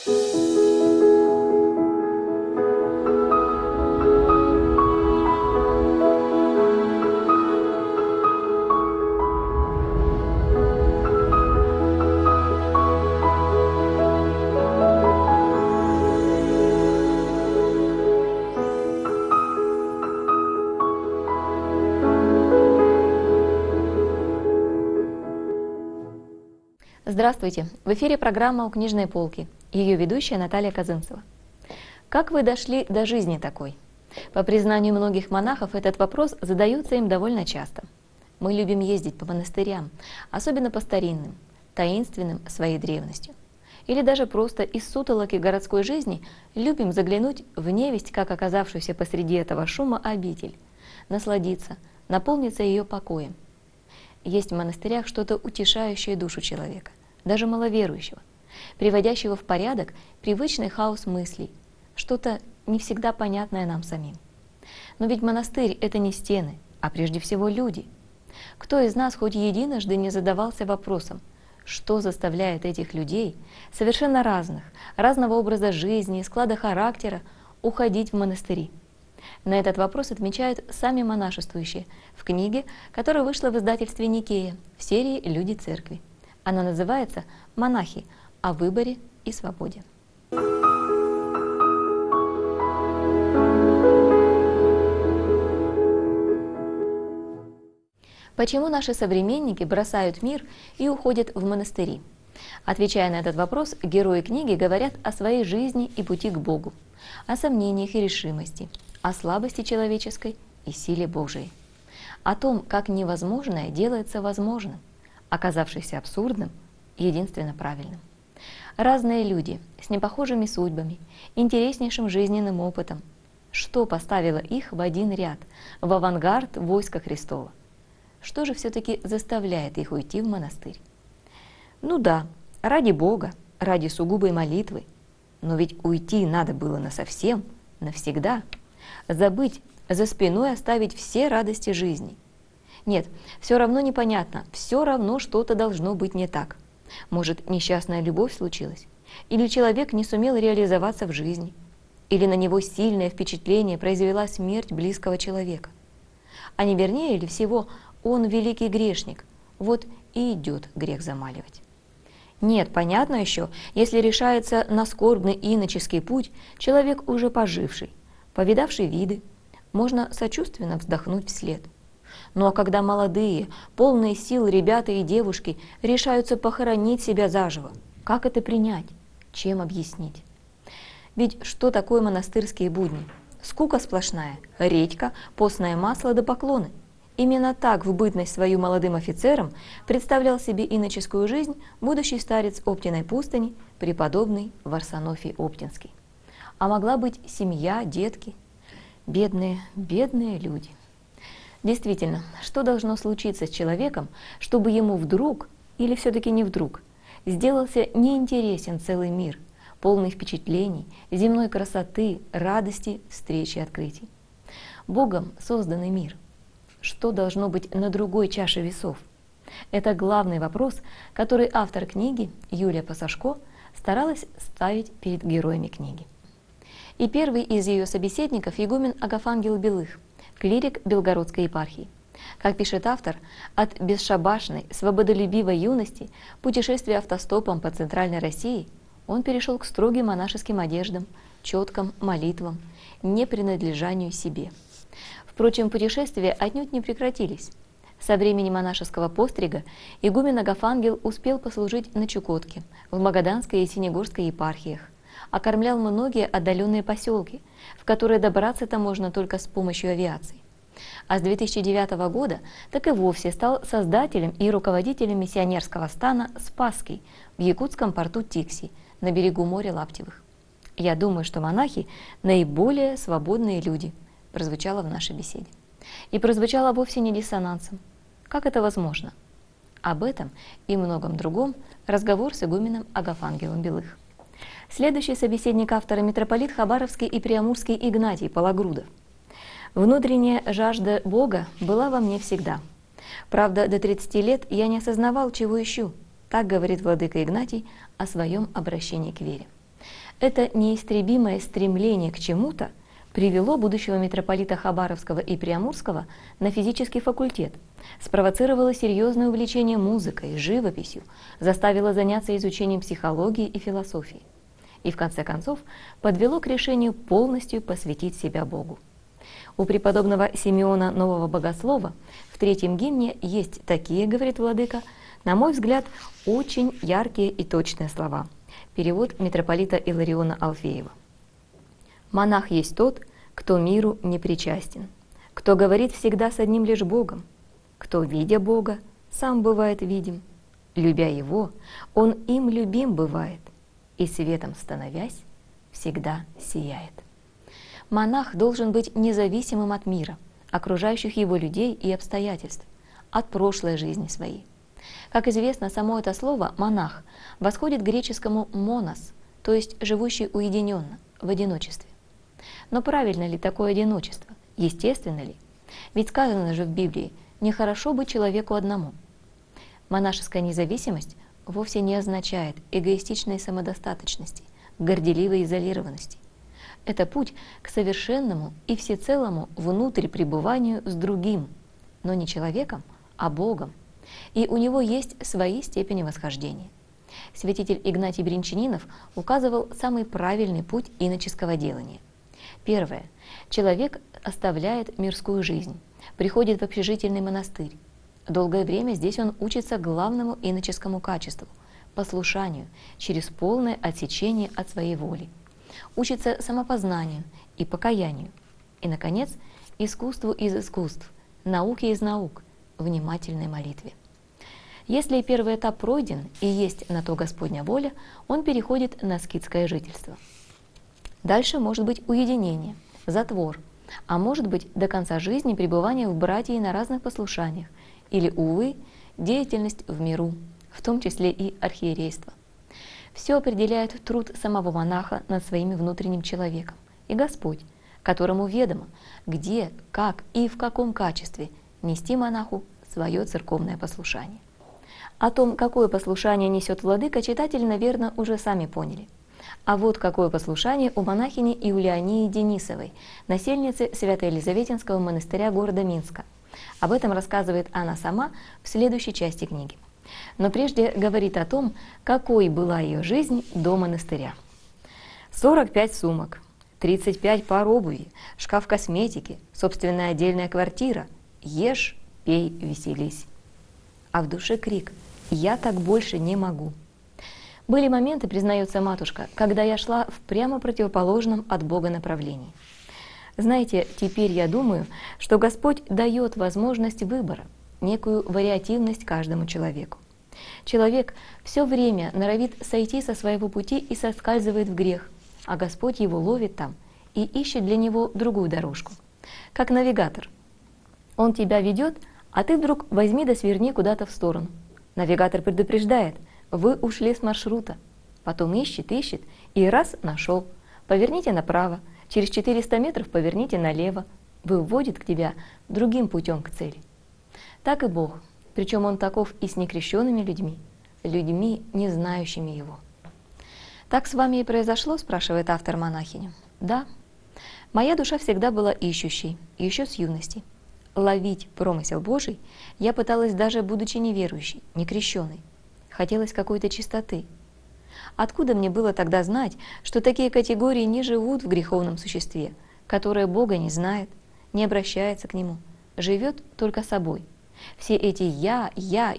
Здравствуйте! В эфире программа «У книжной полки». Ее ведущая Наталья Казынцева. Как вы дошли до жизни такой? По признанию многих монахов, этот вопрос задается им довольно часто. Мы любим ездить по монастырям, особенно по старинным, таинственным своей древностью. Или даже просто из сутолоки городской жизни любим заглянуть в невесть, как оказавшуюся посреди этого шума обитель, насладиться, наполниться ее покоем. Есть в монастырях что-то утешающее душу человека, даже маловерующего, приводящего в порядок привычный хаос мыслей, что-то не всегда понятное нам самим. Но ведь монастырь — это не стены, а прежде всего люди. Кто из нас хоть единожды не задавался вопросом, что заставляет этих людей, совершенно разных, разного образа жизни и склада характера, уходить в монастыри? На этот вопрос отмечают сами монашествующие в книге, которая вышла в издательстве «Никея» в серии «Люди церкви». Она называется «Монахи. О выборе и свободе». Почему наши современники бросают мир и уходят в монастыри? Отвечая на этот вопрос, герои книги говорят о своей жизни и пути к Богу, о сомнениях и решимости, о слабости человеческой и силе Божией, о том, как невозможное делается возможным, оказавшееся абсурдным, единственно правильным. Разные люди с непохожими судьбами, интереснейшим жизненным опытом. Что поставило их в один ряд, в авангард войска Христова? Что же все-таки заставляет их уйти в монастырь? Ну да, ради Бога, ради сугубой молитвы. Но ведь уйти надо было насовсем, навсегда. Забыть, за спиной оставить все радости жизни. Нет, все равно непонятно, все равно что-то должно быть не так. Может, несчастная любовь случилась? Или человек не сумел реализоваться в жизни? Или на него сильное впечатление произвела смерть близкого человека? А не вернее ли всего, он великий грешник, вот и идет грех замаливать? Нет, понятно еще, если решается на скорбный иноческий путь человек уже поживший, повидавший виды, можно сочувственно вздохнуть вслед. Ну а когда молодые, полные сил ребята и девушки решаются похоронить себя заживо, как это принять? Чем объяснить? Ведь что такое монастырские будни? Скука сплошная, редька, постное масло да поклоны. Именно так в бытность свою молодым офицером представлял себе иноческую жизнь будущий старец Оптиной пустыни, преподобный Варсонофий Оптинский. А могла быть семья, детки. Бедные, бедные люди. Действительно, что должно случиться с человеком, чтобы ему вдруг, или все-таки не вдруг, сделался неинтересен целый мир, полный впечатлений, земной красоты, радости, встречи и открытий? Богом созданный мир. Что должно быть на другой чаше весов? Это главный вопрос, который автор книги Юлия Пасашко старалась ставить перед героями книги. И первый из ее собеседников игумен Агафангел Белых, клирик Белгородской епархии. Как пишет автор, от бесшабашной, свободолюбивой юности, путешествия автостопом по Центральной России, он перешел к строгим монашеским одеждам, четкам, молитвам, непринадлежанию себе. Впрочем, путешествия отнюдь не прекратились. Со времени монашеского пострига игумен Агафангел успел послужить на Чукотке, в Магаданской и Синегорской епархиях, окормлял многие отдаленные поселки, в которые добраться-то можно только с помощью авиации. А с 2009 года так и вовсе стал создателем и руководителем миссионерского стана «Спасский» в якутском порту Тикси на берегу моря Лаптевых. «Я думаю, что монахи – наиболее свободные люди», прозвучало в нашей беседе. И прозвучало вовсе не диссонансом. Как это возможно? Об этом и многом другом разговор с игуменом Агафангелом Белых. Следующий собеседник автора — митрополит Хабаровский и Приамурский Игнатий Пологрудов. «Внутренняя жажда Бога была во мне всегда. Правда, до 30 лет я не осознавал, чего ищу», так говорит владыка Игнатий о своем обращении к вере. Это неистребимое стремление к чему-то привело будущего митрополита Хабаровского и Преамурского на физический факультет, спровоцировало серьезное увлечение музыкой, живописью, заставило заняться изучением психологии и философии и, в конце концов, подвело к решению полностью посвятить себя Богу. У преподобного Симеона Нового Богослова в третьем гимне есть такие, говорит владыка, на мой взгляд, очень яркие и точные слова. Перевод митрополита Илариона Алфеева. «Монах есть тот, кто миру не причастен, кто говорит всегда с одним лишь Богом, кто, видя Бога, сам бывает видим, любя Его, он им любим бывает, и светом становясь, всегда сияет». Монах должен быть независимым от мира, окружающих его людей и обстоятельств, от прошлой жизни своей. Как известно, само это слово «монах» восходит к греческому «монос», то есть живущий уединенно, в одиночестве. Но правильно ли такое одиночество? Естественно ли? Ведь сказано же в Библии «нехорошо быть человеку одному». Монашеская независимость вовсе не означает эгоистичной самодостаточности, горделивой изолированности. Это путь к совершенному и всецелому внутрь пребыванию с другим, но не человеком, а Богом. И у него есть свои степени восхождения. Святитель Игнатий Бринчанинов указывал самый правильный путь иноческого делания. Первое. Человек оставляет мирскую жизнь, приходит в общежительный монастырь. Долгое время здесь он учится главному иноческому качеству – послушанию через полное отсечение от своей воли. Учится самопознанию и покаянию. И, наконец, искусству из искусств, науке из наук, внимательной молитве. Если первый этап пройден и есть на то Господня воля, он переходит на аскетское жительство. Дальше может быть уединение, затвор, а может быть до конца жизни пребывание в братии на разных послушаниях или, увы, деятельность в миру, в том числе и архиерейство. Все определяет труд самого монаха над своим внутренним человеком и Господь, которому ведомо, где, как и в каком качестве нести монаху свое церковное послушание. О том, какое послушание несет владыка, читатели, наверное, уже сами поняли. А вот какое послушание у монахини Иулиании Денисовой, насельницы Свято-Елизаветинского монастыря города Минска. Об этом рассказывает она сама в следующей части книги. Но прежде говорит о том, какой была ее жизнь до монастыря. 45 сумок, 35 пар обуви, шкаф косметики, собственная отдельная квартира. Ешь, пей, веселись. А в душе крик: «Я так больше не могу». Были моменты, признается матушка, когда я шла в прямо противоположном от Бога направлении. Знаете, теперь я думаю, что Господь дает возможность выбора, некую вариативность каждому человеку. Человек все время норовит сойти со своего пути и соскальзывает в грех, а Господь его ловит там и ищет для него другую дорожку. Как навигатор. Он тебя ведет, а ты вдруг возьми да сверни куда-то в сторону. Навигатор предупреждает: вы ушли с маршрута. Потом ищет, и раз нашел. Поверните направо, через 400 метров поверните налево. Выводит к тебя другим путем к цели. Так и Бог, причем Он таков и с некрещенными людьми, людьми, не знающими Его. «Так с вами и произошло?» – спрашивает автор монахиню. «Да. Моя душа всегда была ищущей, еще с юности. Ловить промысел Божий я пыталась даже будучи неверующей, некрещенной. Хотелось какой-то чистоты. Откуда мне было тогда знать, что такие категории не живут в греховном существе, которое Бога не знает, не обращается к Нему, живет только собой? Все эти «я»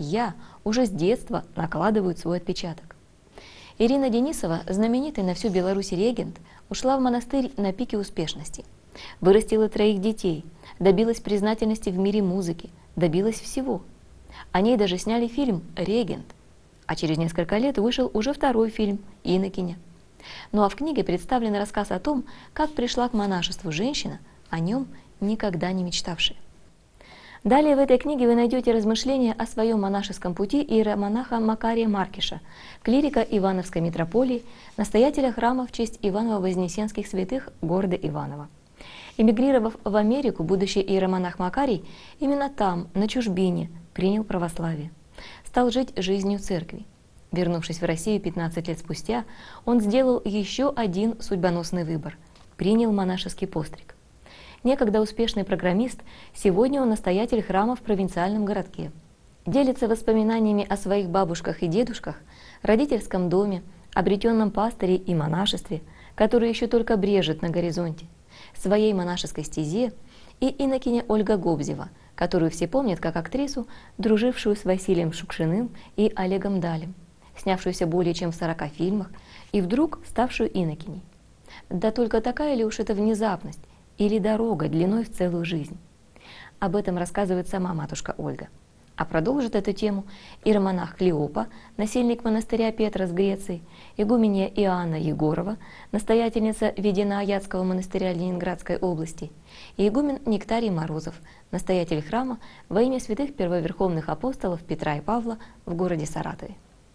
уже с детства накладывают свой отпечаток». Ирина Денисова, знаменитый на всю Беларусь регент, ушла в монастырь на пике успешности. Вырастила 3 детей, добилась признательности в мире музыки, добилась всего. О ней даже сняли фильм «Регент». А через несколько лет вышел уже 2-й фильм «Инокиня». Ну а в книге представлен рассказ о том, как пришла к монашеству женщина, о нем никогда не мечтавшая. Далее в этой книге вы найдете размышления о своем монашеском пути иеромонаха Макария Маркиша, клирика Ивановской митрополии, настоятеля храма в честь Иваново-Вознесенских святых города Иваново. Эмигрировав в Америку, будущий иеромонах Макарий именно там, на чужбине, принял православие. Стал жить жизнью церкви. Вернувшись в Россию 15 лет спустя, он сделал еще один судьбоносный выбор – принял монашеский постриг. Некогда успешный программист, сегодня он настоятель храма в провинциальном городке. Делится воспоминаниями о своих бабушках и дедушках, родительском доме, обретенном пастыре и монашестве, которое еще только брежет на горизонте, своей монашеской стезе и инокиня Ольга Гобзева, которую все помнят как актрису, дружившую с Василием Шукшиным и Олегом Далем, снявшуюся более чем в 40 фильмах и вдруг ставшую инокиней. Да только такая ли уж это внезапность или дорога длиной в целую жизнь? Об этом рассказывает сама матушка Ольга. А продолжит эту тему иеромонах Клеопа, насельник монастыря Петра с Греции, игуменья Иоанна Егорова, настоятельница Ведено-Аятского монастыря Ленинградской области, и игумен Нектарий Морозов, настоятель храма во имя святых первоверховных апостолов Петра и Павла в городе Саратове.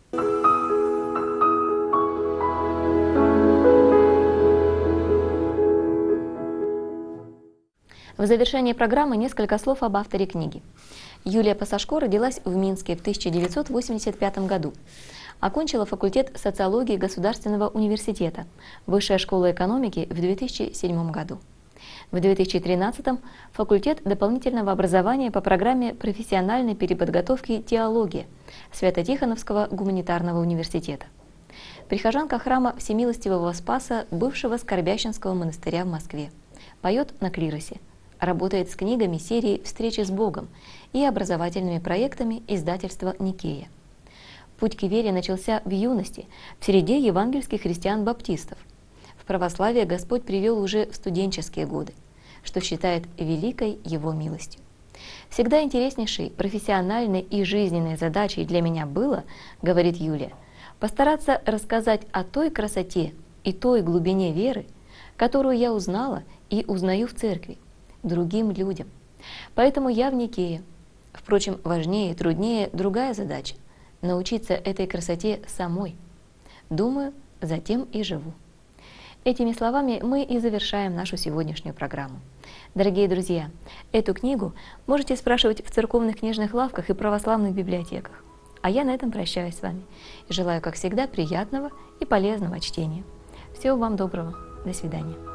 В завершении программы несколько слов об авторе книги. Юлия Пасашко родилась в Минске в 1985 году. Окончила факультет социологии Государственного университета, Высшая школа экономики в 2007 году. В 2013 факультет дополнительного образования по программе профессиональной переподготовки «Теология» Свято-Тихоновского гуманитарного университета. Прихожанка храма Всемилостивого Спаса бывшего Скорбященского монастыря в Москве. Поет на клиросе. Работает с книгами серии «Встречи с Богом» и образовательными проектами издательства «Никея». Путь к вере начался в юности, в среде евангельских христиан-баптистов. В православие Господь привел уже в студенческие годы, что считает великой Его милостью. Всегда интереснейшей профессиональной и жизненной задачей для меня было, говорит Юлия, постараться рассказать о той красоте и той глубине веры, которую я узнала и узнаю в церкви, другим людям. Поэтому я в Никее. Впрочем, важнее и труднее другая задача – научиться этой красоте самой. Думаю, затем и живу. Этими словами мы и завершаем нашу сегодняшнюю программу. Дорогие друзья, эту книгу можете спрашивать в церковных книжных лавках и православных библиотеках. А я на этом прощаюсь с вами и желаю, как всегда, приятного и полезного чтения. Всего вам доброго. До свидания.